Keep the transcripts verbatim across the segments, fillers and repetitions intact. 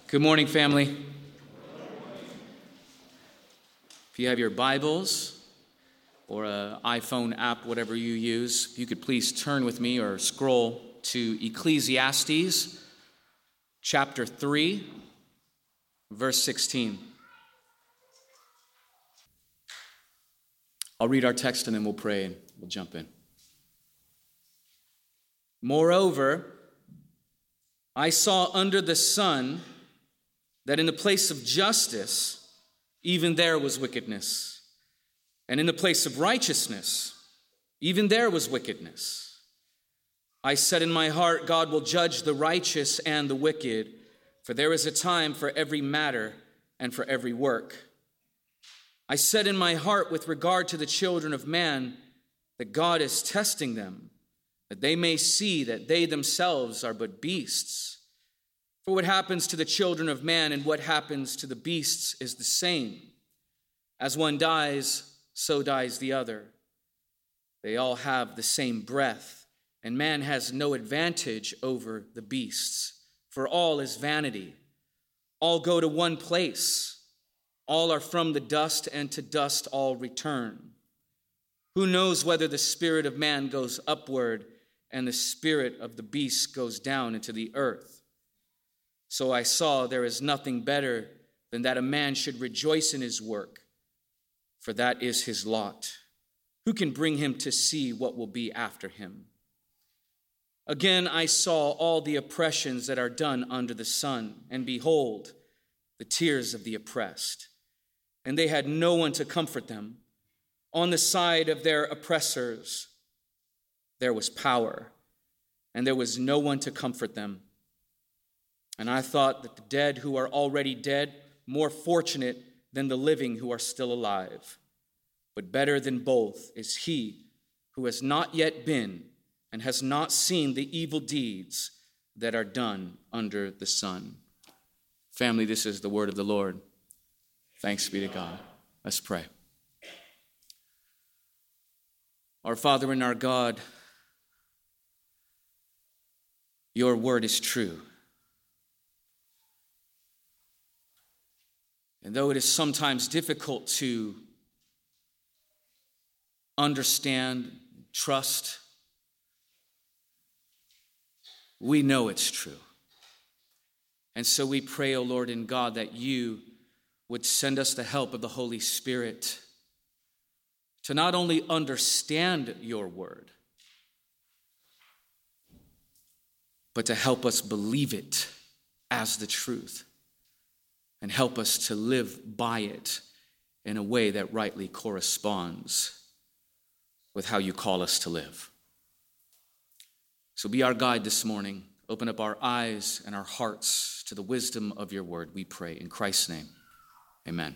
Good morning, family. If you have your Bibles or an iPhone app, whatever you use, if you could please turn with me or scroll to Ecclesiastes chapter three, verse sixteen. I'll read our text and then we'll pray and we'll jump in. Moreover, I saw under the sun that in the place of justice, even there was wickedness. And in the place of righteousness, even there was wickedness. I said in my heart, God will judge the righteous and the wicked, for there is a time for every matter and for every work. I said in my heart with regard to the children of man, that God is testing them, that they may see that they themselves are but beasts. For what happens to the children of man and what happens to the beasts is the same. As one dies, so dies the other. They all have the same breath, and man has no advantage over the beasts, for all is vanity. All go to one place. All are from the dust, and to dust all return. Who knows whether the spirit of man goes upward and the spirit of the beast goes down into the earth? So I saw there is nothing better than that a man should rejoice in his work, for that is his lot. Who can bring him to see what will be after him? Again, I saw all the oppressions that are done under the sun, and behold, the tears of the oppressed. And they had no one to comfort them. On the side of their oppressors, there was power, and there was no one to comfort them. And I thought that the dead who are already dead, more fortunate than the living who are still alive. But better than both is he who has not yet been and has not seen the evil deeds that are done under the sun. Family, this is the word of the Lord. Thanks be to God. Let's pray. Our Father and our God, your word is true. And though it is sometimes difficult to understand, trust, we know it's true. And so we pray, O Lord in God, that you would send us the help of the Holy Spirit to not only understand your word, but to help us believe it as the truth. And help us to live by it in a way that rightly corresponds with how you call us to live. So be our guide this morning. Open up our eyes and our hearts to the wisdom of your word, we pray. In Christ's name, amen.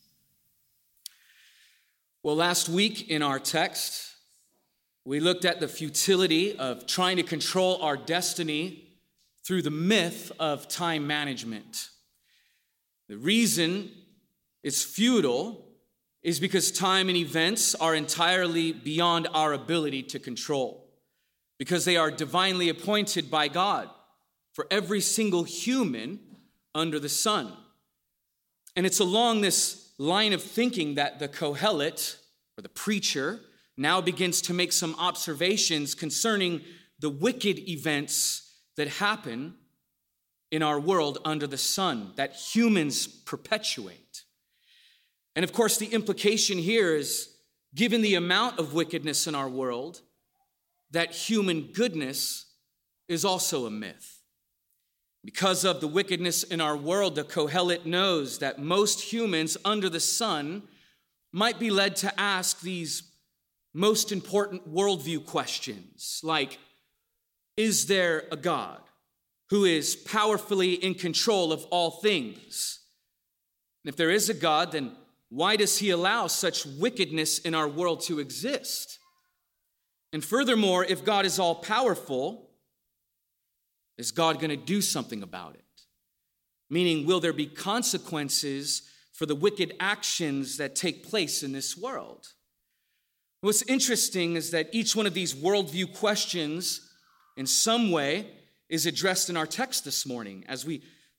Well, last week in our text, we looked at the futility of trying to control our destiny through the myth of time management. The reason it's futile is because time and events are entirely beyond our ability to control, because they are divinely appointed by God for every single human under the sun. And it's along this line of thinking that the Kohelet, or the preacher, now begins to make some observations concerning the wicked events that happen in our world under the sun, that humans perpetuate. And of course, the implication here is, given the amount of wickedness in our world, that human goodness is also a myth. Because of the wickedness in our world, the Kohelet knows that most humans under the sun might be led to ask these most important worldview questions, like, is there a God who is powerfully in control of all things? And if there is a God, then why does he allow such wickedness in our world to exist? And furthermore, if God is all powerful, is God going to do something about it? Meaning, will there be consequences for the wicked actions that take place in this world? What's interesting is that each one of these worldview questions, in some way, is addressed in our text this morning as we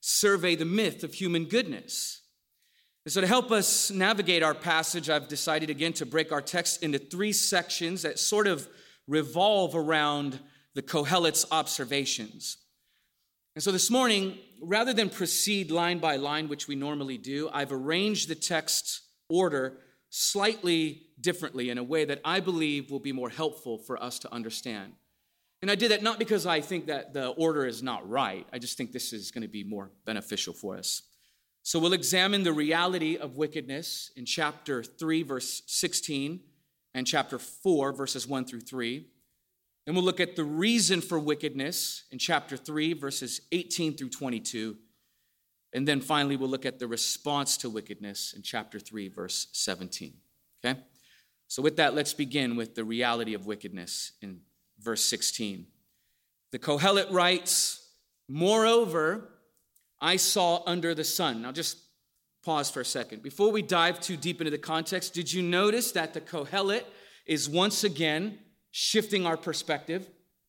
survey the myth of human goodness. And so to help us navigate our passage, I've decided again to break our text into three sections that sort of revolve around the Kohelet's observations. And so this morning, rather than proceed line by line, which we normally do, I've arranged the text order slightly differently in a way that I believe will be more helpful for us to understand. And I did that not because I think that the order is not right. I just think this is going to be more beneficial for us. So we'll examine the reality of wickedness in chapter three, verse sixteen, and chapter four, verses one through three. Then we'll look at the reason for wickedness in chapter three, verses eighteen through twenty-two. And then finally, we'll look at the response to wickedness in chapter three, verse seventeen. Okay? So with that, let's begin with the reality of wickedness in verse sixteen. The Kohelet writes, "Moreover, I saw under the sun." Now just pause for a second. Before we dive too deep into the context, did you notice that the Kohelet is once again shifting our perspective?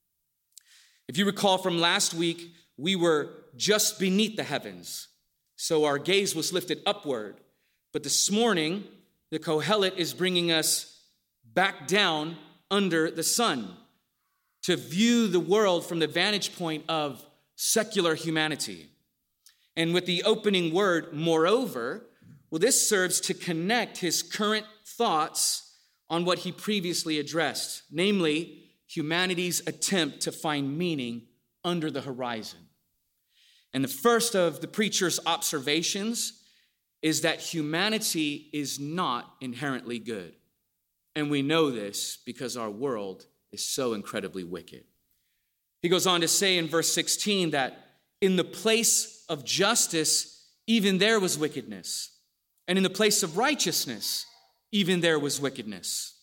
If you recall from last week, we were just beneath the heavens, so our gaze was lifted upward. But this morning, the Kohelet is bringing us back down under the sun to view the world from the vantage point of secular humanity. And with the opening word, moreover, well, this serves to connect his current thoughts on what he previously addressed, namely humanity's attempt to find meaning under the horizon. And the first of the preacher's observations is that humanity is not inherently good. And we know this because our world is so incredibly wicked. He goes on to say in verse sixteen that in the place of justice, even there was wickedness. And in the place of righteousness, even there was wickedness.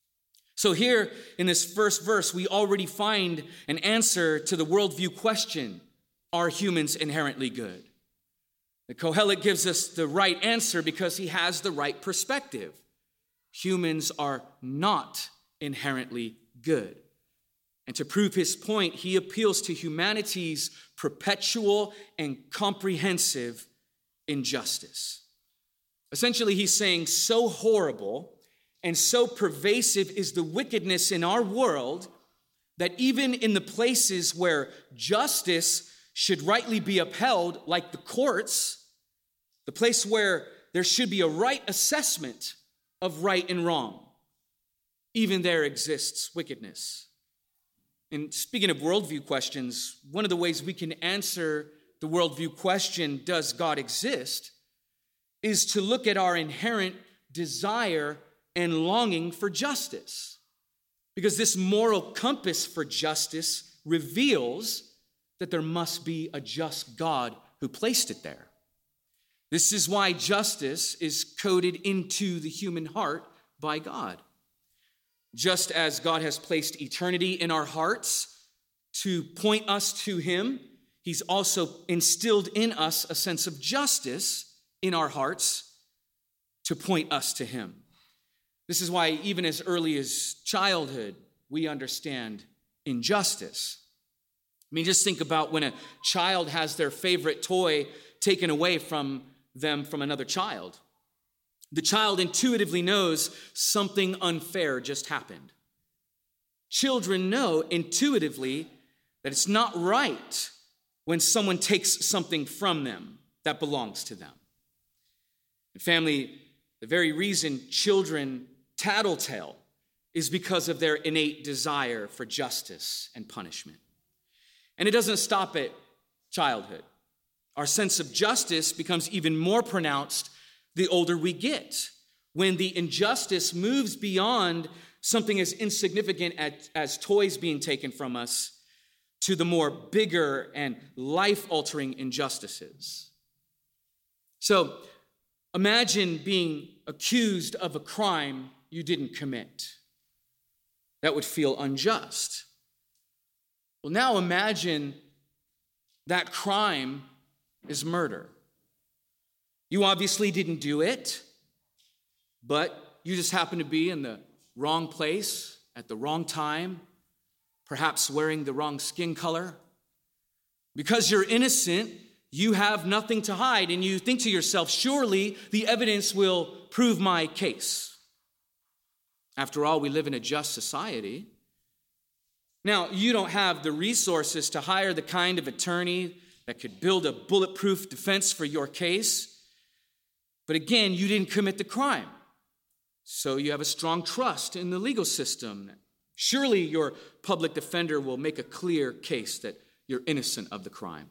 So here in this first verse, we already find an answer to the worldview question, are humans inherently good? The Kohelet gives us the right answer because he has the right perspective. Humans are not inherently good. And to prove his point, he appeals to humanity's perpetual and comprehensive injustice. Essentially, he's saying so horrible and so pervasive is the wickedness in our world that even in the places where justice should rightly be upheld, like the courts, the place where there should be a right assessment of right and wrong, even there exists wickedness. And speaking of worldview questions, one of the ways we can answer the worldview question, does God exist, is to look at our inherent desire and longing for justice. Because this moral compass for justice reveals that there must be a just God who placed it there. This is why justice is coded into the human heart by God. Just as God has placed eternity in our hearts to point us to him, he's also instilled in us a sense of justice in our hearts to point us to him. This is why even as early as childhood, we understand injustice. I mean, just think about when a child has their favorite toy taken away from them from another child. The child intuitively knows something unfair just happened. Children know intuitively that it's not right when someone takes something from them that belongs to them. And family, the very reason children tattletale is because of their innate desire for justice and punishment. And it doesn't stop at childhood. Our sense of justice becomes even more pronounced the older we get, when the injustice moves beyond something as insignificant as, as toys being taken from us to the more bigger and life-altering injustices. So imagine being accused of a crime you didn't commit. That would feel unjust. Well, now imagine that crime is murder. You obviously didn't do it, but you just happened to be in the wrong place at the wrong time, perhaps wearing the wrong skin color. Because you're innocent, you have nothing to hide, and you think to yourself, surely the evidence will prove my case. After all, we live in a just society. Now, you don't have the resources to hire the kind of attorney that could build a bulletproof defense for your case. But again, you didn't commit the crime. So you have a strong trust in the legal system. Surely your public defender will make a clear case that you're innocent of the crime.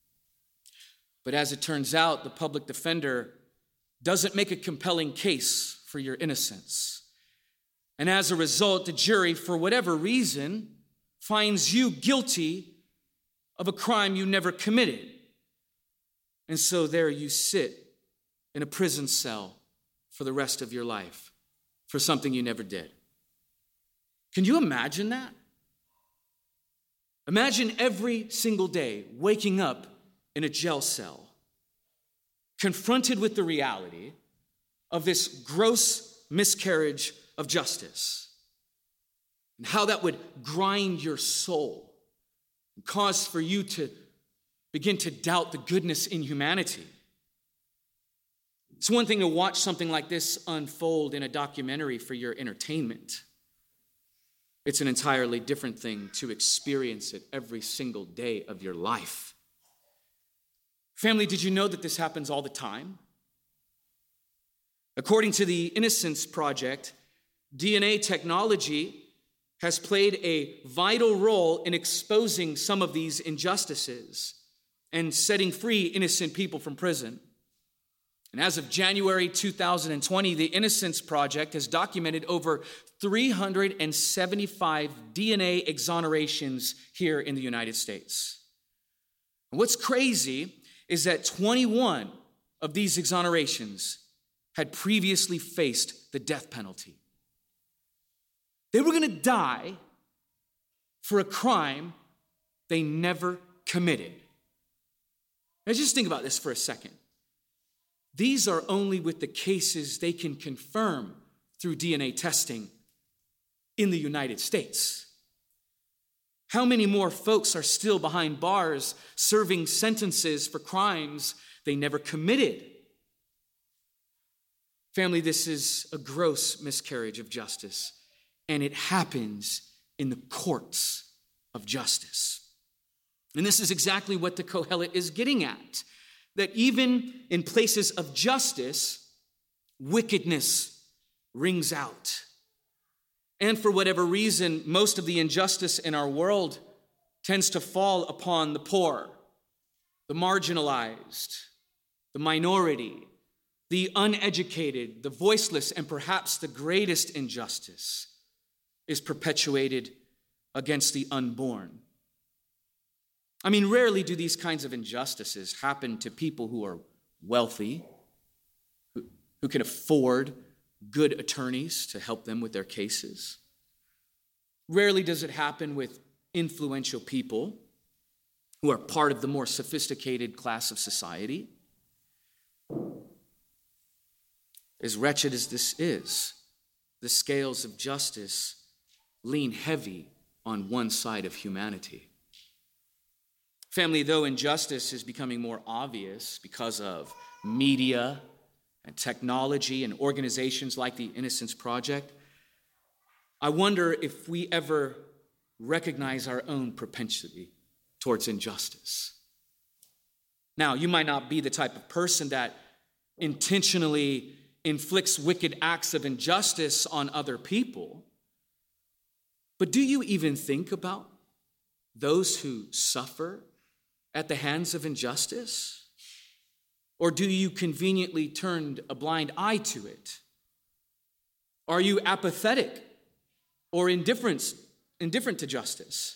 But as it turns out, the public defender doesn't make a compelling case for your innocence. And as a result, the jury, for whatever reason, finds you guilty of a crime you never committed. And so there you sit in a prison cell for the rest of your life for something you never did. Can you imagine that? Imagine every single day waking up in a jail cell, confronted with the reality of this gross miscarriage of justice, and how that would grind your soul and cause for you to begin to doubt the goodness in humanity. It's one thing to watch something like this unfold in a documentary for your entertainment. It's an entirely different thing to experience it every single day of your life. Family, did you know that this happens all the time? According to the Innocence Project, D N A technology has played a vital role in exposing some of these injustices and setting free innocent people from prison. And as of January two thousand twenty, the Innocence Project has documented over three hundred seventy-five D N A exonerations here in the United States. And what's crazy is that twenty-one of these exonerations had previously faced the death penalty. They were going to die for a crime they never committed. Now just think about this for a second. These are only with the cases they can confirm through D N A testing in the United States. How many more folks are still behind bars serving sentences for crimes they never committed? Family, this is a gross miscarriage of justice, and it happens in the courts of justice. And this is exactly what the Kohelet is getting at, that even in places of justice, wickedness rings out. And for whatever reason, most of the injustice in our world tends to fall upon the poor, the marginalized, the minority, the uneducated, the voiceless, and perhaps the greatest injustice is perpetuated against the unborn. I mean, rarely do these kinds of injustices happen to people who are wealthy, who, who can afford good attorneys to help them with their cases. Rarely does it happen with influential people who are part of the more sophisticated class of society. As wretched as this is, the scales of justice lean heavy on one side of humanity. Family, though injustice is becoming more obvious because of media and technology and organizations like the Innocence Project, I wonder if we ever recognize our own propensity towards injustice. Now, you might not be the type of person that intentionally inflicts wicked acts of injustice on other people, but do you even think about those who suffer at the hands of injustice? Or do you conveniently turn a blind eye to it? Are you apathetic or indifferent, indifferent to justice?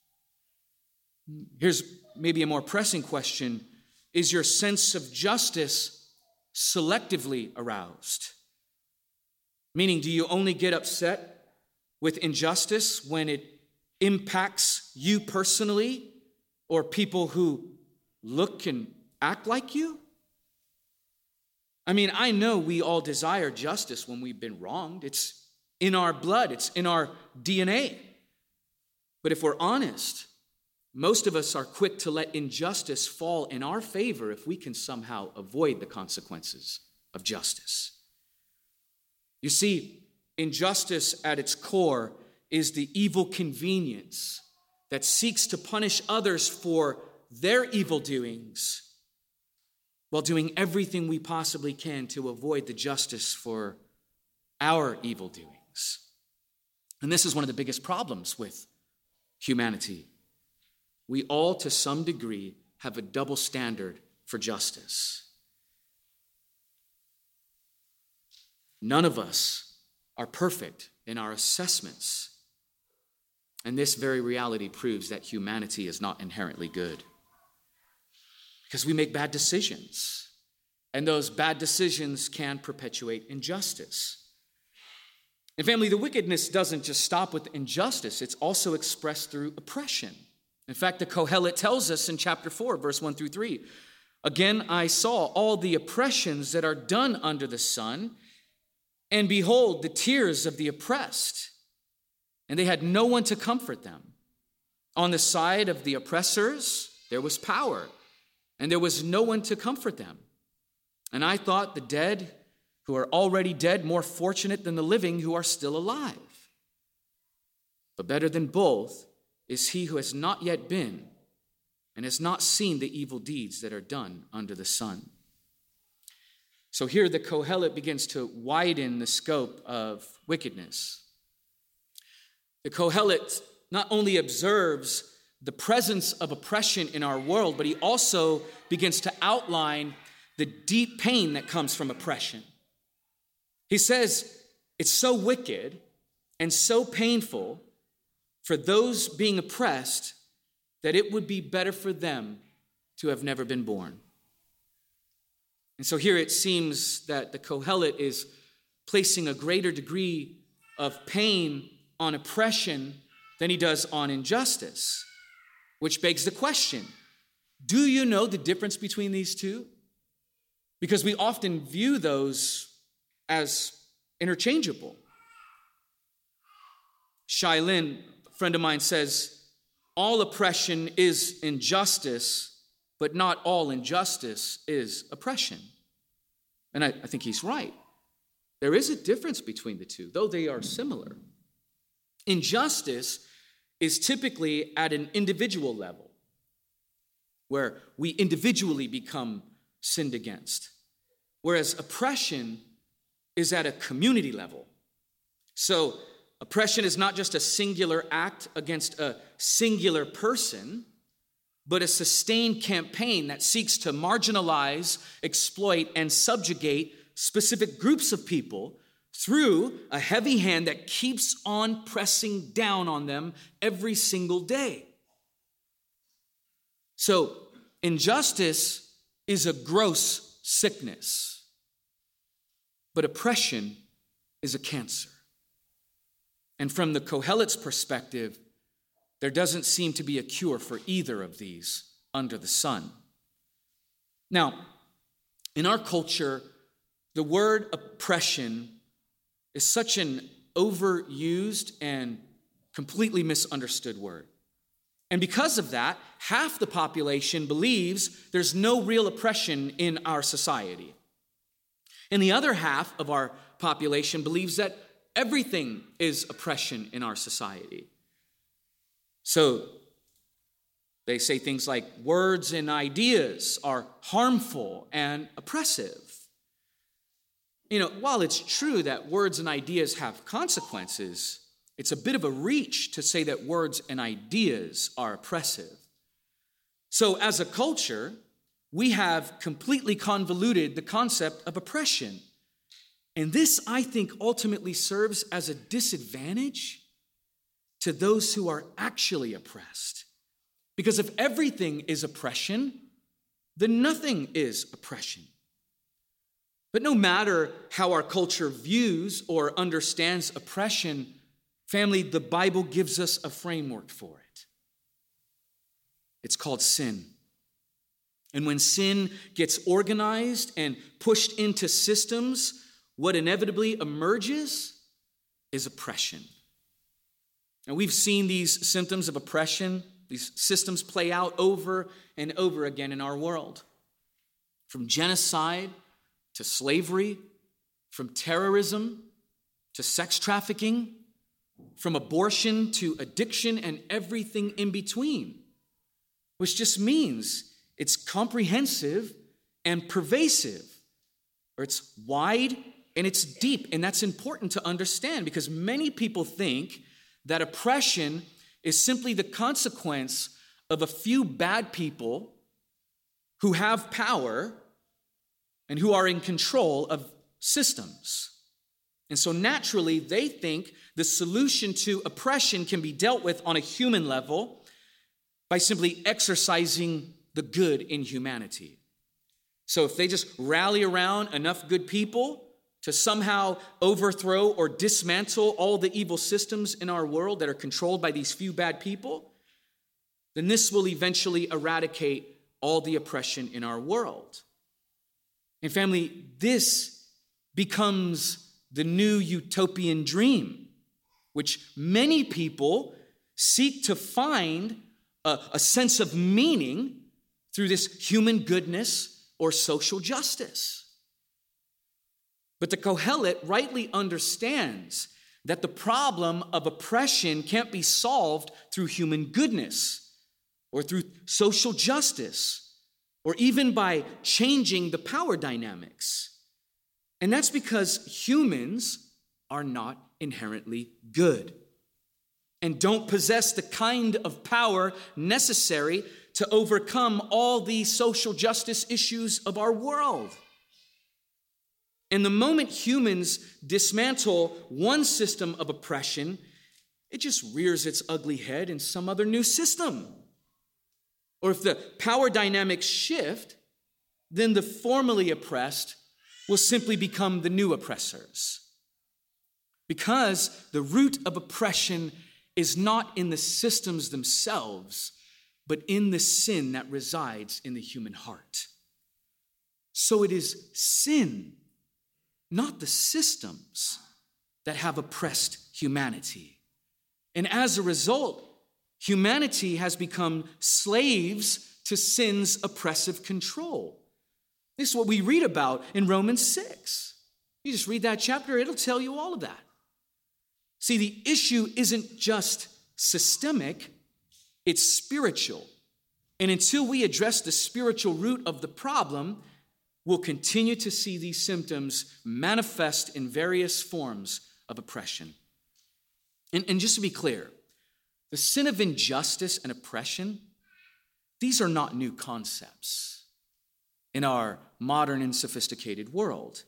Here's maybe a more pressing question. Is your sense of justice selectively aroused? Meaning, do you only get upset with injustice when it impacts you personally or people who look and act like you? I mean, I know we all desire justice when we've been wronged. It's in our blood. It's in our D N A. But if we're honest, most of us are quick to let injustice fall in our favor if we can somehow avoid the consequences of justice. You see, injustice at its core is the evil convenience that seeks to punish others for their evil doings while doing everything we possibly can to avoid the justice for our evil doings. And this is one of the biggest problems with humanity. We all, to some degree, have a double standard for justice. None of us are perfect in our assessments. And this very reality proves that humanity is not inherently good. Because we make bad decisions, and those bad decisions can perpetuate injustice. And family, the wickedness doesn't just stop with injustice, it's also expressed through oppression. In fact, the Kohelet tells us in chapter four, verse one through three, "Again I saw all the oppressions that are done under the sun, and behold, the tears of the oppressed, and they had no one to comfort them. On the side of the oppressors there was power, and there was no one to comfort them. And I thought the dead who are already dead more fortunate than the living who are still alive. But better than both is he who has not yet been and has not seen the evil deeds that are done under the sun." So here the Kohelet begins to widen the scope of wickedness. The Kohelet not only observes the presence of oppression in our world, but he also begins to outline the deep pain that comes from oppression. He says it's so wicked and so painful for those being oppressed that it would be better for them to have never been born. And so here it seems that the Kohelet is placing a greater degree of pain on oppression than he does on injustice, which begs the question, do you know the difference between these two? Because we often view those as interchangeable. Shai Lin, a friend of mine, says, all oppression is injustice, but not all injustice is oppression. And I, I think he's right. There is a difference between the two, though they are similar. Injustice is typically at an individual level, where we individually become sinned against, whereas oppression is at a community level. So oppression is not just a singular act against a singular person, but a sustained campaign that seeks to marginalize, exploit, and subjugate specific groups of people through a heavy hand that keeps on pressing down on them every single day. So injustice is a gross sickness, but oppression is a cancer. And from the Kohelet's perspective, there doesn't seem to be a cure for either of these under the sun. Now, in our culture, the word oppression is such an overused and completely misunderstood word. And because of that, half the population believes there's no real oppression in our society. And the other half of our population believes that everything is oppression in our society. So they say things like words and ideas are harmful and oppressive. You know, while it's true that words and ideas have consequences, it's a bit of a reach to say that words and ideas are oppressive. So as a culture, we have completely convoluted the concept of oppression. And this, I think, ultimately serves as a disadvantage to those who are actually oppressed. Because if everything is oppression, then nothing is oppression. But no matter how our culture views or understands oppression, family, the Bible gives us a framework for it. It's called sin. And when sin gets organized and pushed into systems, what inevitably emerges is oppression. And we've seen these symptoms of oppression These systems play out over and over again in our world. From genocide to slavery, from terrorism to sex trafficking, from abortion to addiction and everything in between, which just means it's comprehensive and pervasive, or it's wide and it's deep. And that's important to understand because many people think that oppression is simply the consequence of a few bad people who have power and who are in control of systems. And so naturally, they think the solution to oppression can be dealt with on a human level by simply exercising the good in humanity. So if they just rally around enough good people to somehow overthrow or dismantle all the evil systems in our world that are controlled by these few bad people, then this will eventually eradicate all the oppression in our world. And family, this becomes the new utopian dream, which many people seek to find a, a sense of meaning through this human goodness or social justice. But the Kohelet rightly understands that the problem of oppression can't be solved through human goodness or through social justice or even by changing the power dynamics. And that's because humans are not inherently good and don't possess the kind of power necessary to overcome all the social justice issues of our world. And the moment humans dismantle one system of oppression, it just rears its ugly head in some other new system. Or if the power dynamics shift, then the formerly oppressed will simply become the new oppressors. Because the root of oppression is not in the systems themselves, but in the sin that resides in the human heart. So it is sin, not the systems, that have oppressed humanity. And as a result, humanity has become slaves to sin's oppressive control. This is what we read about in Romans six. You just read that chapter, it'll tell you all of that. See, the issue isn't just systemic, it's spiritual. And until we address the spiritual root of the problem, we'll continue to see these symptoms manifest in various forms of oppression. And, and just to be clear, the sin of injustice and oppression, these are not new concepts in our modern and sophisticated world.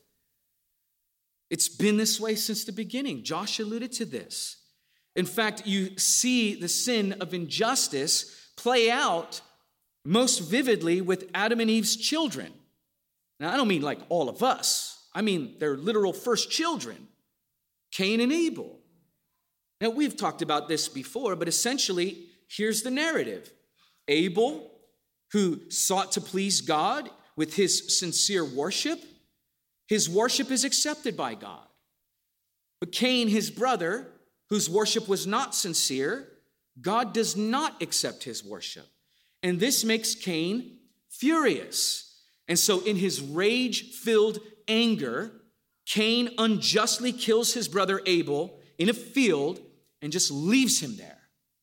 It's been this way since the beginning. Josh alluded to this. In fact, you see the sin of injustice play out most vividly with Adam and Eve's children. Now, I don't mean like all of us. I mean their literal first children, Cain and Abel. Now, we've talked about this before, but essentially, here's the narrative. Abel, who sought to please God with his sincere worship, his worship is accepted by God. But Cain, his brother, whose worship was not sincere, God does not accept his worship. And this makes Cain furious. And so in his rage-filled anger, Cain unjustly kills his brother Abel in a field and just leaves him there.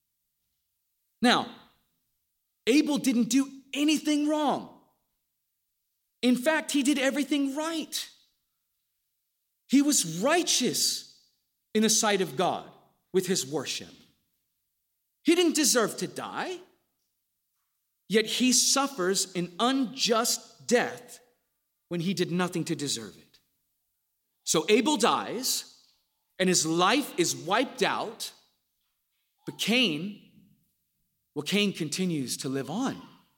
Now, Abel didn't do anything wrong. In fact, he did everything right. He was righteous in the sight of God with his worship. He didn't deserve to die, yet he suffers an unjust death when he did nothing to deserve it. So Abel dies, and his life is wiped out, but Cain, well, Cain continues to live on.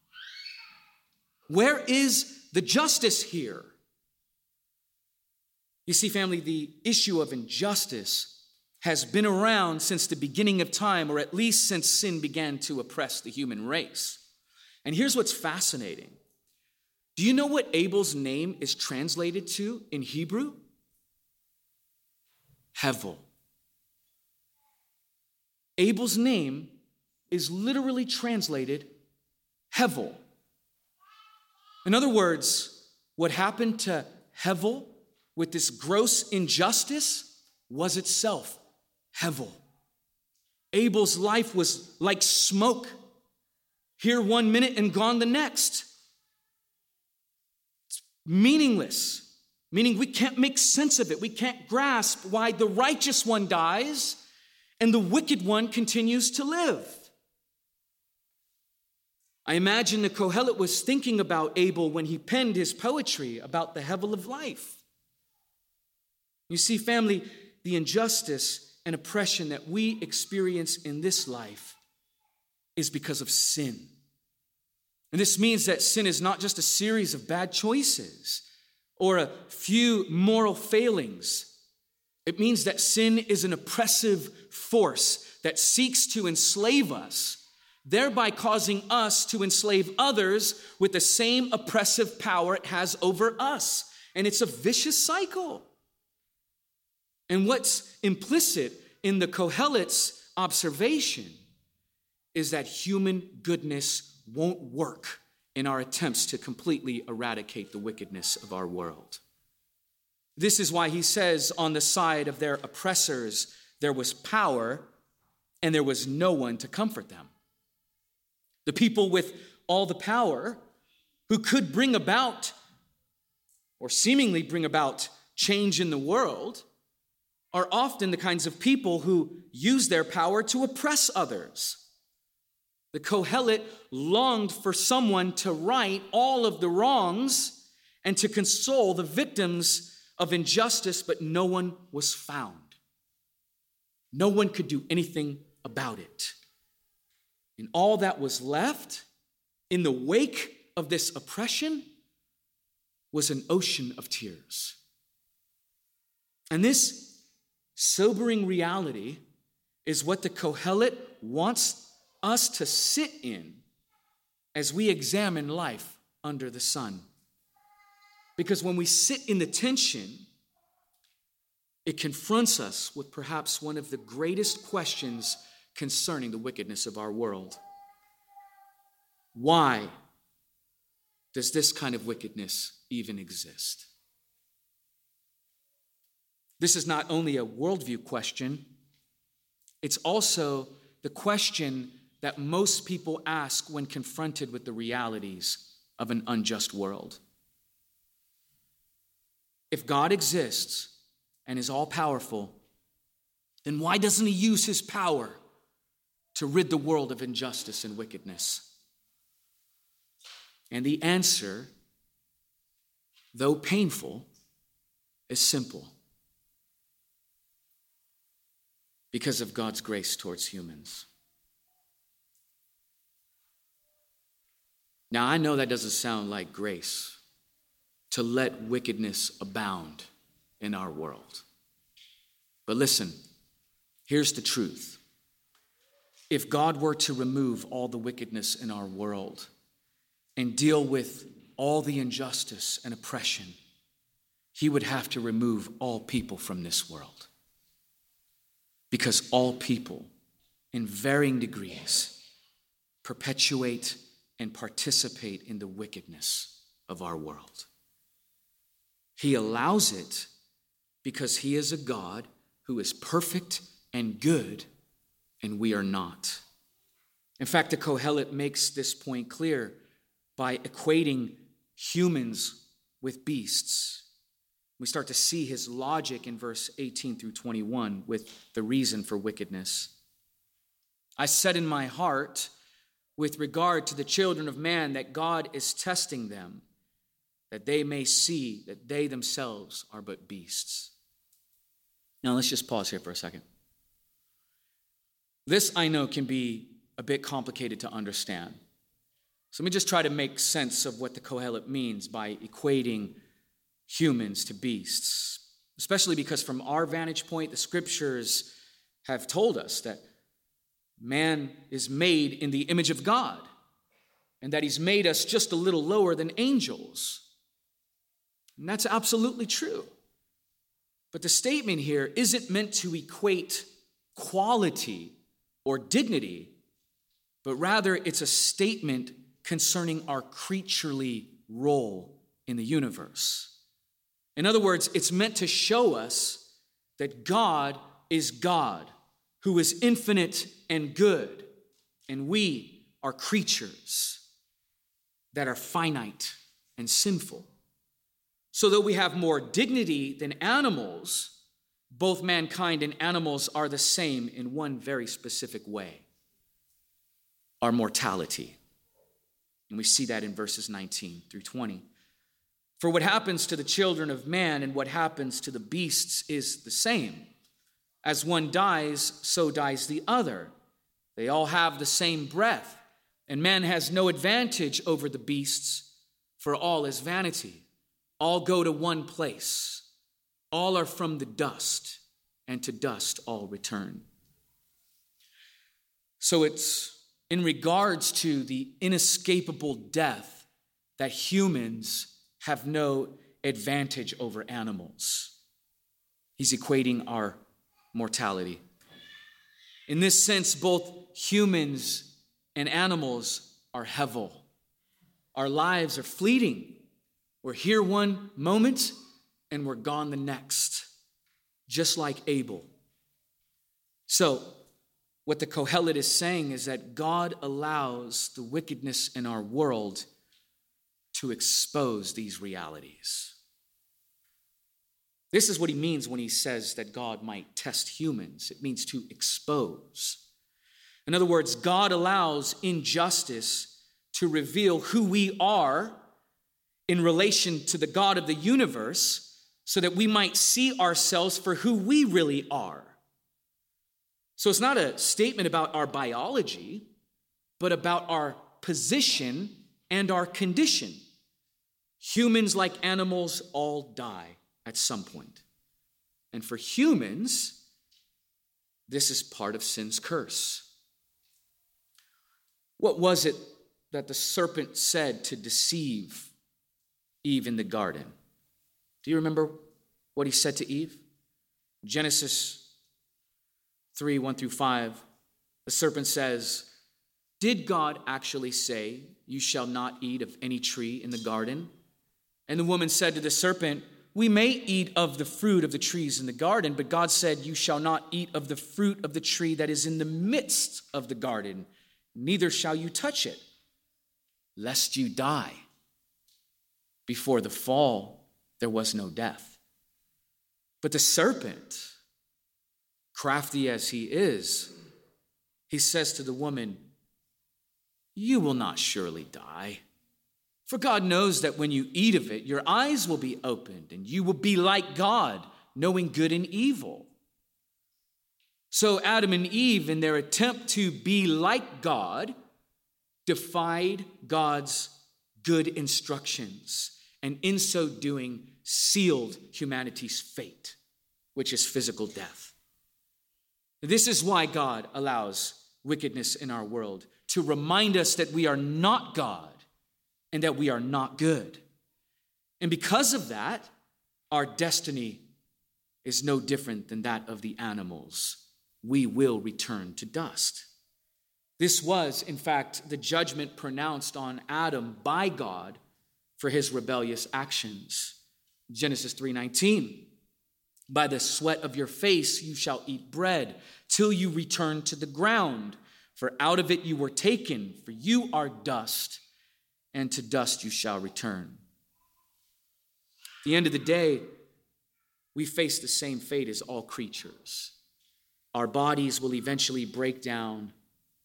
Where is the justice here? You see, family, the issue of injustice has been around since the beginning of time, or at least since sin began to oppress the human race. And here's what's fascinating. Do you know what Abel's name is translated to in Hebrew? Hevel. Abel's name is literally translated Hevel. In other words, what happened to Hevel with this gross injustice was itself Hevel. Abel's life was like smoke, here one minute and gone the next. It's meaningless, meaning we can't make sense of it. We can't grasp why the righteous one dies and the wicked one continues to live. I imagine the Kohelet was thinking about Abel when he penned his poetry about the Hevel of life. You see, family, the injustice and oppression that we experience in this life is because of sin. And this means that sin is not just a series of bad choices or a few moral failings. It means that sin is an oppressive force that seeks to enslave us, thereby causing us to enslave others with the same oppressive power it has over us. And it's a vicious cycle. And what's implicit in the Kohelet's observation is that human goodness won't work in our attempts to completely eradicate the wickedness of our world. This is why he says on the side of their oppressors, there was power and there was no one to comfort them. The people with all the power who could bring about or seemingly bring about change in the world are often the kinds of people who use their power to oppress others. The Kohelet longed for someone to right all of the wrongs and to console the victims of injustice, but no one was found. No one could do anything about it. And all that was left in the wake of this oppression was an ocean of tears. And this sobering reality is what the Kohelet wants us to sit in as we examine life under the sun. Because when we sit in the tension, it confronts us with perhaps one of the greatest questions concerning the wickedness of our world. Why does this kind of wickedness even exist? This is not only a worldview question, it's also the question that most people ask when confronted with the realities of an unjust world. If God exists and is all-powerful, then why doesn't he use his power to rid the world of injustice and wickedness? And the answer, though painful, is simple. Because of God's grace towards humans. Now, I know that doesn't sound like grace, to let wickedness abound in our world. But listen, here's the truth. If God were to remove all the wickedness in our world and deal with all the injustice and oppression, he would have to remove all people from this world. Because all people, in varying degrees, perpetuate and participate in the wickedness of our world. He allows it because he is a God who is perfect and good, and we are not. In fact, the Kohelet makes this point clear by equating humans with beasts. We start to see his logic in verse eighteen through twenty-one with the reason for wickedness. I said in my heart, with regard to the children of man, that God is testing them, that they may see that they themselves are but beasts. Now let's just pause here for a second. This, I know, can be a bit complicated to understand. So let me just try to make sense of what the Kohelet means by equating humans to beasts, especially because from our vantage point, the scriptures have told us that man is made in the image of God and that he's made us just a little lower than angels. And that's absolutely true. But the statement here isn't meant to equate quality or dignity but rather it's a statement concerning our creaturely role in the universe. In other words, it's meant to show us that God is God, who is infinite and good, and we are creatures that are finite and sinful. So though we have more dignity than animals, both mankind and animals are the same in one very specific way: our mortality. And we see that in verses nineteen through twenty. For what happens to the children of man and what happens to the beasts is the same. As one dies, so dies the other. They all have the same breath, and man has no advantage over the beasts, for all is vanity. All go to one place. All are from the dust, and to dust all return. So it's in regards to the inescapable death that humans have no advantage over animals. He's equating our mortality. In this sense, both humans and animals are hevel. Our lives are fleeting. We're here one moment and we're gone the next, just like Abel. So, what the Kohelet is saying is that God allows the wickedness in our world to expose these realities. This is what he means when he says that God might test humans. It means to expose. In other words, God allows injustice to reveal who we are in relation to the God of the universe, so that we might see ourselves for who we really are. So it's not a statement about our biology, but about our position and our condition. Humans, like animals, all die at some point. And for humans, this is part of sin's curse. What was it that the serpent said to deceive Eve in the garden? Do you remember what he said to Eve? Genesis three, one through five, the serpent says, "Did God actually say, 'You shall not eat of any tree in the garden?' And the woman said to the serpent, 'We may eat of the fruit of the trees in the garden, but God said, you shall not eat of the fruit of the tree that is in the midst of the garden, neither shall you touch it, lest you die.' Before the fall, there was no death. But the serpent, crafty as he is, he says to the woman, 'You will not surely die. For God knows that when you eat of it, your eyes will be opened, and you will be like God, knowing good and evil.' So Adam and Eve, in their attempt to be like God, defied God's good instructions, and in so doing, sealed humanity's fate, which is physical death. This is why God allows wickedness in our world, to remind us that we are not God and that we are not good. And because of that, our destiny is no different than that of the animals. We will return to dust. This was, in fact, the judgment pronounced on Adam by God for his rebellious actions. Genesis three nineteen, "By the sweat of your face you shall eat bread till you return to the ground, for out of it you were taken, for you are dust, and to dust you shall return." At the end of the day, we face the same fate as all creatures. Our bodies will eventually break down,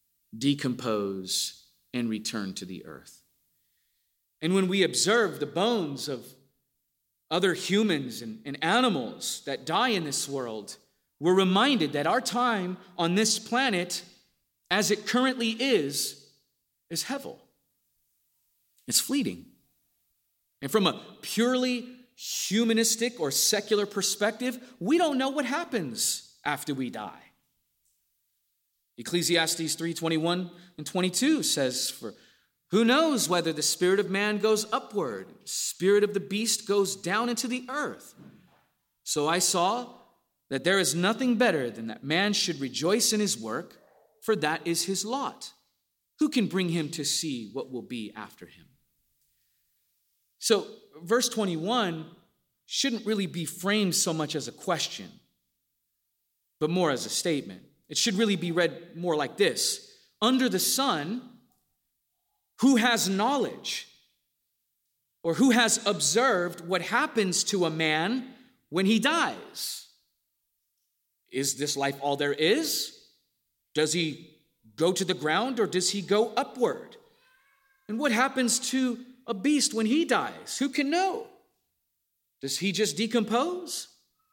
decompose, and return to the earth. And when we observe the bones of other humans and, and animals that die in this world, we're reminded that our time on this planet, as it currently is, is hevel. It's fleeting. And from a purely humanistic or secular perspective, we don't know what happens after we die. Ecclesiastes three twenty-one and twenty-two says, "For who knows whether the spirit of man goes upward, the spirit of the beast goes down into the earth? So I saw that there is nothing better than that man should rejoice in his work, for that is his lot. who can bring him to see what will be after him? So verse twenty-one shouldn't really be framed so much as a question, but more as a statement. It should really be read more like this. Under the sun, who has knowledge or who has observed what happens to a man when he dies? Is this life all there is? Does he go to the ground or does he go upward? And what happens to a beast when he dies? Who can know? Does he just decompose?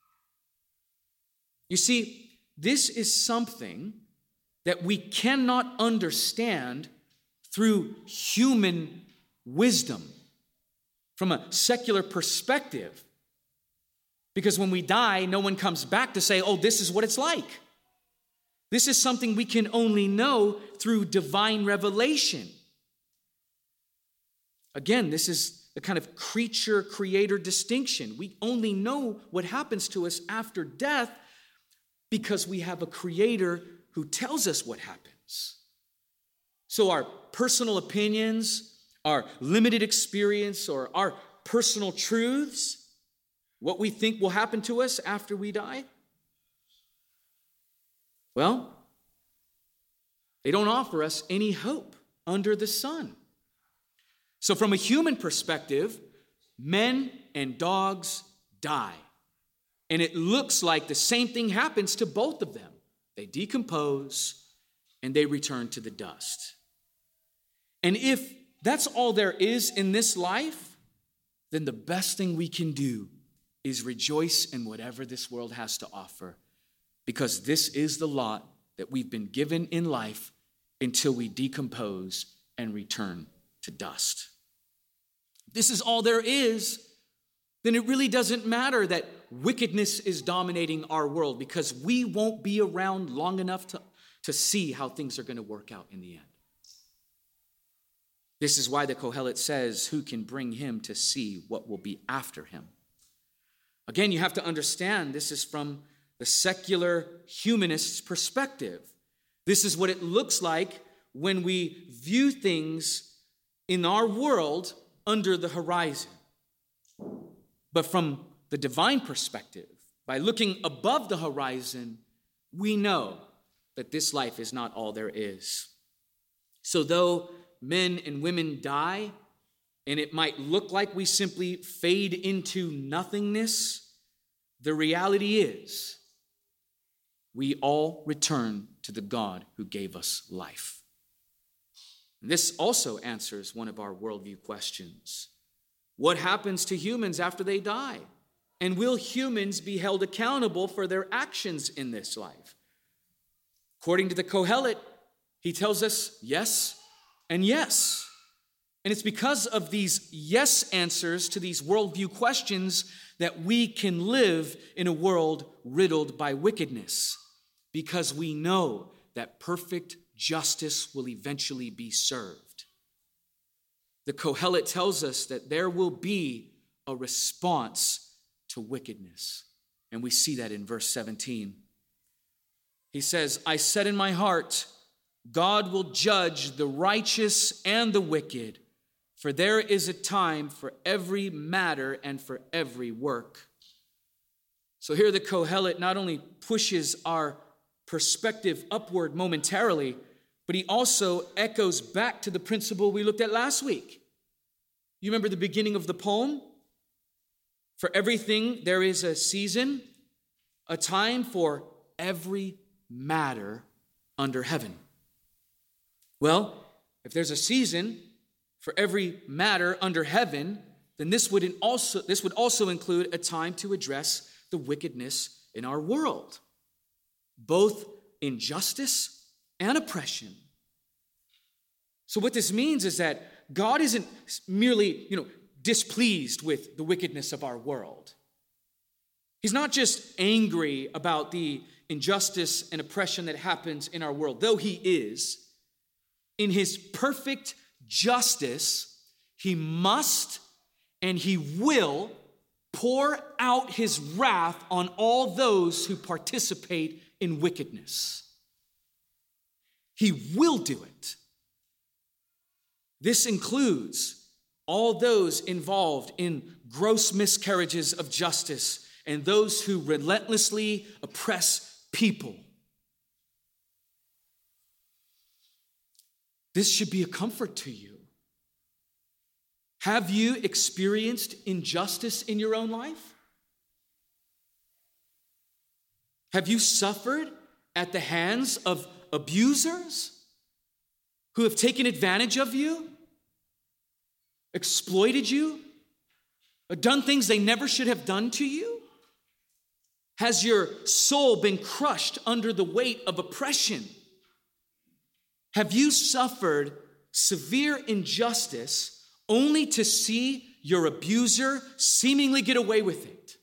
You see, this is something that we cannot understand through human wisdom, from a secular perspective. Because when we die, no one comes back to say, oh, this is what it's like. This is something we can only know through divine revelation. Again, this is the kind of creature-creator distinction. We only know what happens to us after death because we have a creator who tells us what happens. So our personal opinions, our limited experience, or our personal truths, what we think will happen to us after we die, well, they don't offer us any hope under the sun. So from a human perspective, men and dogs die. And it looks like the same thing happens to both of them. They decompose and they return to the dust. And if that's all there is in this life, then the best thing we can do is rejoice in whatever this world has to offer, because this is the lot that we've been given in life until we decompose and return to dust. If this is all there is, then it really doesn't matter that wickedness is dominating our world, because we won't be around long enough to, to see how things are going to work out in the end. This is why the Kohelet says, who can bring him to see what will be after him? Again, you have to understand this is from the secular humanist's perspective. This is what it looks like when we view things in our world under the horizon. But from the divine perspective, by looking above the horizon, we know that this life is not all there is. So though men and women die, and it might look like we simply fade into nothingness, the reality is we all return to the God who gave us life. And this also answers one of our worldview questions. What happens to humans after they die? And will humans be held accountable for their actions in this life? According to the Kohelet, he tells us yes and yes. And it's because of these yes answers to these worldview questions that we can live in a world riddled by wickedness, because we know that perfect justice will eventually be served. The Kohelet tells us that there will be a response to wickedness, and we see that in verse seventeen. He says, I said in my heart, God will judge the righteous and the wicked, for there is a time for every matter and for every work. So here the Kohelet not only pushes our perspective upward momentarily, but he also echoes back to the principle we looked at last week. You remember the beginning of the poem? For everything there is a season, a time for every matter under heaven. Well, if there's a season for every matter under heaven, then this would also, this would also include a time to address the wickedness in our world, both injustice and oppression. So what this means is that God isn't merely, you know, displeased with the wickedness of our world. He's not just angry about the injustice and oppression that happens in our world, though he is. In his perfect justice, he must and he will pour out his wrath on all those who participate in wickedness. He will do it. This includes all those involved in gross miscarriages of justice and those who relentlessly oppress people. This should be a comfort to you. Have you experienced injustice in your own life? Have you suffered at the hands of abusers who have taken advantage of you, exploited you, or done things they never should have done to you? Has your soul been crushed under the weight of oppression? Have you suffered severe injustice only to see your abuser seemingly get away with it?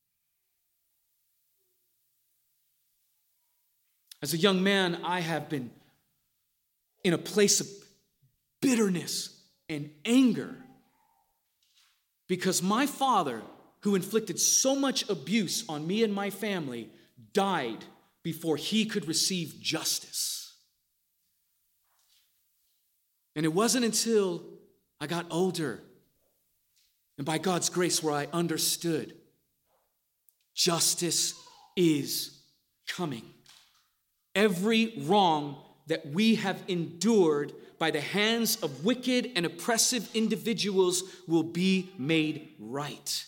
As a young man, I have been in a place of bitterness and anger because my father, who inflicted so much abuse on me and my family, died before he could receive justice. And it wasn't until I got older and by God's grace where I understood justice is coming. Every wrong that we have endured by the hands of wicked and oppressive individuals will be made right.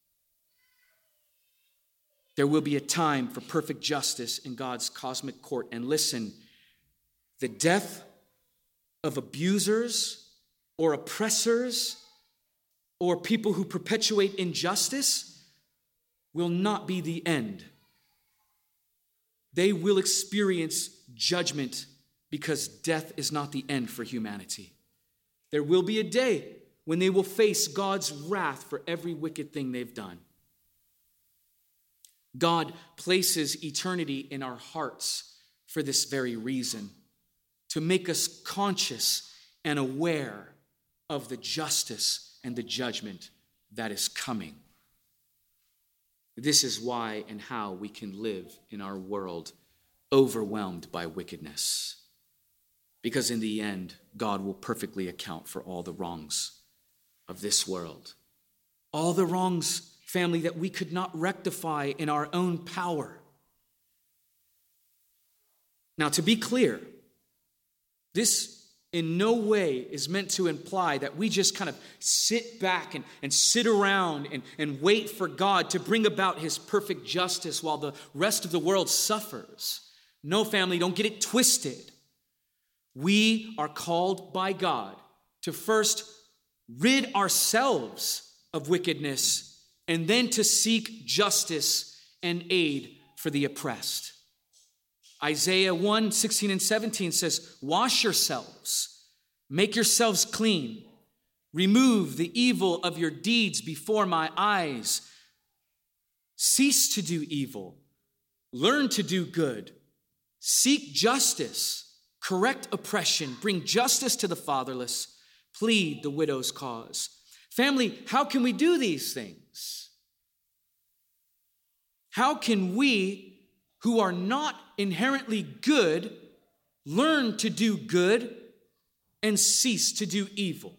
There will be a time for perfect justice in God's cosmic court. And listen, the death of abusers or oppressors or people who perpetuate injustice will not be the end. They will experience judgment because death is not the end for humanity. There will be a day when they will face God's wrath for every wicked thing they've done. God places eternity in our hearts for this very reason, to make us conscious and aware of the justice and the judgment that is coming. This is why and how we can live in our world overwhelmed by wickedness. Because in the end, God will perfectly account for all the wrongs of this world. All the wrongs, family, that we could not rectify in our own power. Now, to be clear, this in no way is meant to imply that we just kind of sit back and, and sit around and, and wait for God to bring about his perfect justice while the rest of the world suffers. No, family, don't get it twisted. We are called by God to first rid ourselves of wickedness and then to seek justice and aid for the oppressed. Isaiah one, sixteen and seventeen says, "Wash yourselves, make yourselves clean, remove the evil of your deeds before my eyes. Cease to do evil, learn to do good, seek justice, correct oppression, bring justice to the fatherless, plead the widow's cause." Family, how can we do these things? How can we, who are not inherently good, learn to do good and cease to do evil?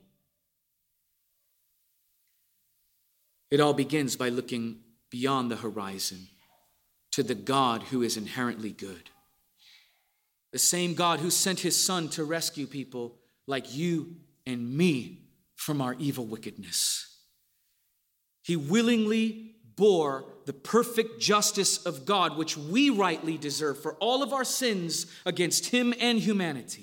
It all begins by looking beyond the horizon to the God who is inherently good. The same God who sent his Son to rescue people like you and me from our evil wickedness. He willingly bore the perfect justice of God, which we rightly deserve for all of our sins against him and humanity.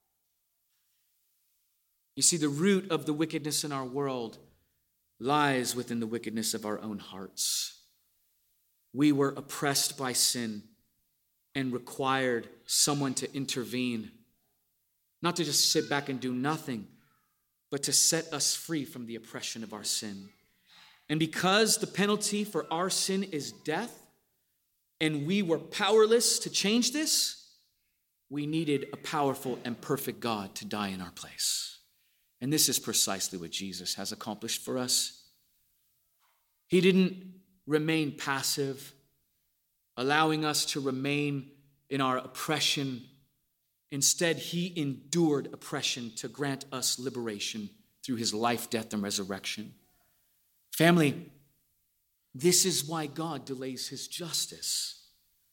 You see, the root of the wickedness in our world lies within the wickedness of our own hearts. We were oppressed by sin and required someone to intervene, not to just sit back and do nothing, but to set us free from the oppression of our sin. And because the penalty for our sin is death, and we were powerless to change this, we needed a powerful and perfect God to die in our place. And this is precisely what Jesus has accomplished for us. He didn't remain passive, allowing us to remain in our oppression Instead, he endured oppression to grant us liberation through his life, death, and resurrection. Family, this is why God delays his justice,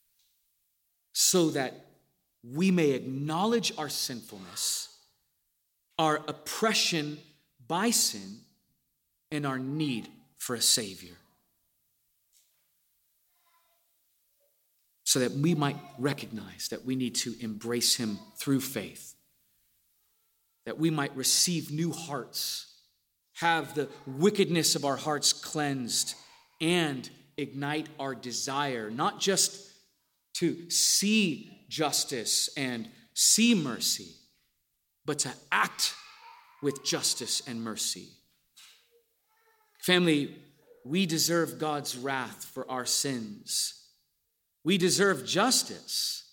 so that we may acknowledge our sinfulness, our oppression by sin, and our need for a Savior, so that we might recognize that we need to embrace him through faith, that we might receive new hearts, have the wickedness of our hearts cleansed, and ignite our desire, not just to see justice and see mercy, but to act with justice and mercy. Family, we deserve God's wrath for our sins. We deserve justice.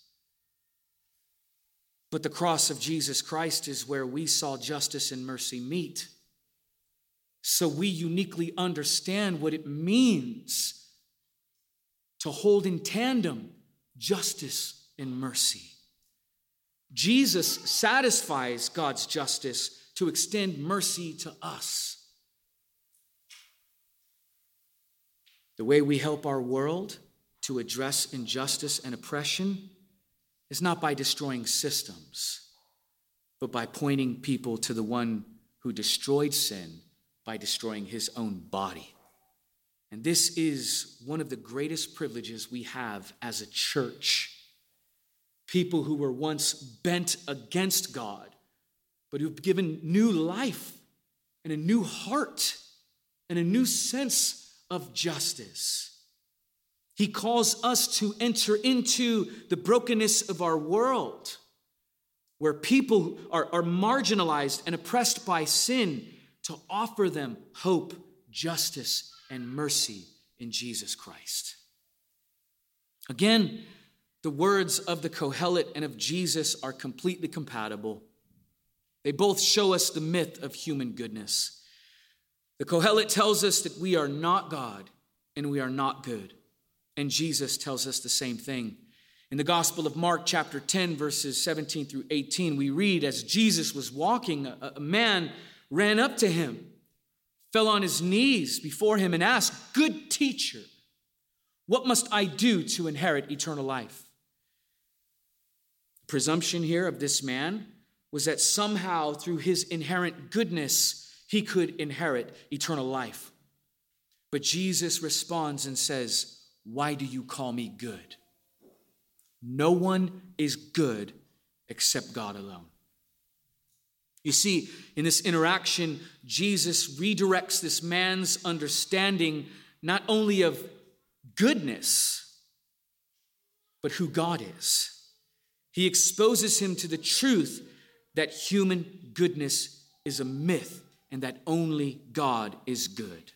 But the cross of Jesus Christ is where we saw justice and mercy meet. So we uniquely understand what it means to hold in tandem justice and mercy. Jesus satisfies God's justice to extend mercy to us. The way we help our world to address injustice and oppression is not by destroying systems, but by pointing people to the one who destroyed sin by destroying his own body. And this is one of the greatest privileges we have as a church. People who were once bent against God, but who've given new life and a new heart and a new sense of justice. He calls us to enter into the brokenness of our world, where people are, are marginalized and oppressed by sin, to offer them hope, justice, and mercy in Jesus Christ. Again, the words of the Kohelet and of Jesus are completely compatible. They both show us the myth of human goodness. The Kohelet tells us that we are not God and we are not good. And Jesus tells us the same thing. In the Gospel of Mark, chapter ten, verses seventeen through eighteen, we read, as Jesus was walking, a, a man ran up to him, fell on his knees before him, and asked, "Good teacher, what must I do to inherit eternal life?" The presumption here of this man was that somehow through his inherent goodness, he could inherit eternal life. But Jesus responds and says, "Why do you call me good? No one is good except God alone." You see, in this interaction, Jesus redirects this man's understanding not only of goodness, but who God is. He exposes him to the truth that human goodness is a myth and that only God is good.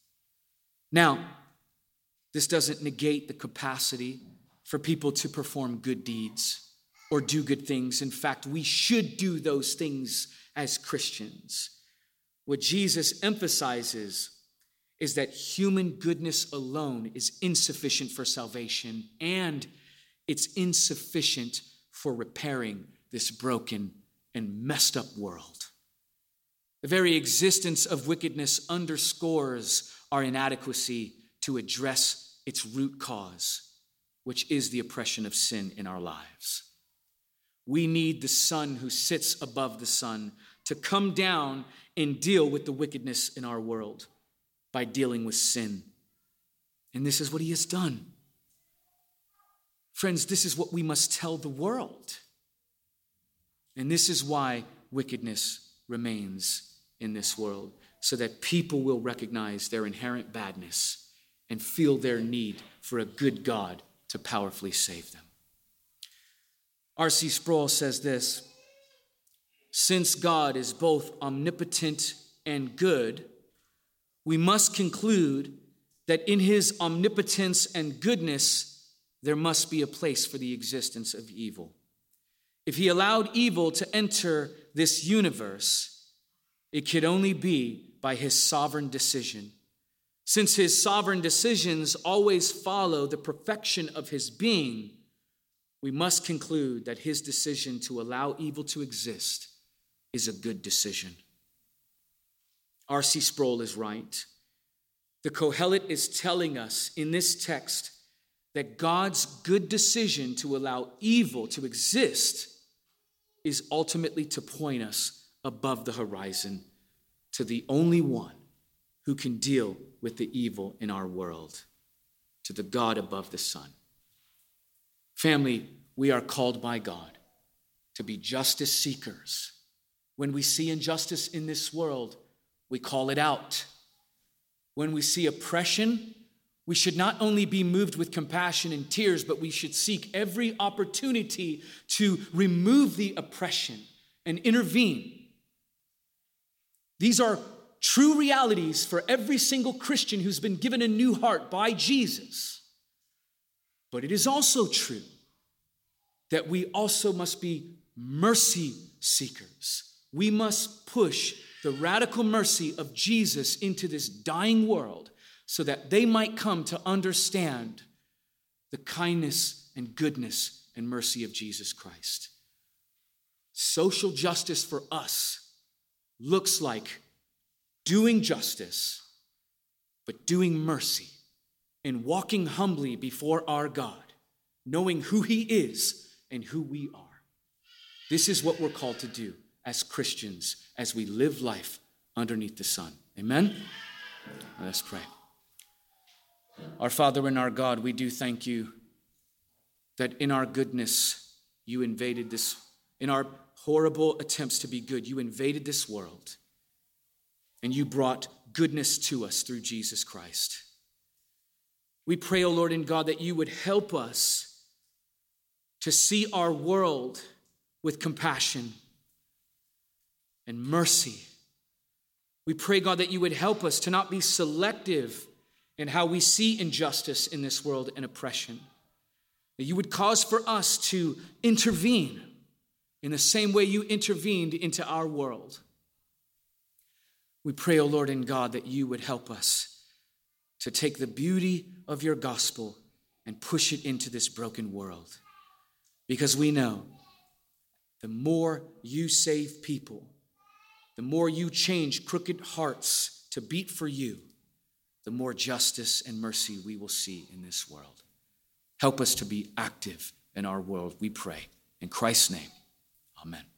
Now, this doesn't negate the capacity for people to perform good deeds or do good things. In fact, we should do those things as Christians. What Jesus emphasizes is that human goodness alone is insufficient for salvation, and it's insufficient for repairing this broken and messed up world. The very existence of wickedness underscores our inadequacy to address its root cause, which is the oppression of sin in our lives. We need the Son who sits above the sun to come down and deal with the wickedness in our world by dealing with sin. And this is what he has done. Friends, this is what we must tell the world. And this is why wickedness remains in this world, so that people will recognize their inherent badness and feel their need for a good God to powerfully save them. R C Sproul says this: since God is both omnipotent and good, we must conclude that in his omnipotence and goodness, there must be a place for the existence of evil. If he allowed evil to enter this universe, it could only be by his sovereign decision. Since his sovereign decisions always follow the perfection of his being, we must conclude that his decision to allow evil to exist is a good decision. R C Sproul is right. The Kohelet is telling us in this text that God's good decision to allow evil to exist is ultimately to point us above the horizon to the only one who can deal with the evil in our world, to the God above the sun. Family, we are called by God to be justice seekers. When we see injustice in this world, we call it out. When we see oppression, we should not only be moved with compassion and tears, but we should seek every opportunity to remove the oppression and intervene. These are true realities for every single Christian who's been given a new heart by Jesus. But it is also true that we also must be mercy seekers. We must push the radical mercy of Jesus into this dying world so that they might come to understand the kindness and goodness and mercy of Jesus Christ. Social justice for us looks like doing justice, but doing mercy and walking humbly before our God, knowing who he is and who we are. This is what we're called to do as Christians as we live life underneath the sun. Amen? Let's pray. Our Father and our God, we do thank you that in our goodness, you invaded this, in our horrible attempts to be good, you invaded this world and you brought goodness to us through Jesus Christ. We pray, O Lord and God, that you would help us to see our world with compassion and mercy. We pray, God, that you would help us to not be selective in how we see injustice in this world and oppression. That you would cause for us to intervene in the same way you intervened into our world. We pray, O Lord and God, that you would help us to take the beauty of your gospel and push it into this broken world. Because we know the more you save people, the more you change crooked hearts to beat for you, the more justice and mercy we will see in this world. Help us to be active in our world, we pray. In Christ's name, amen.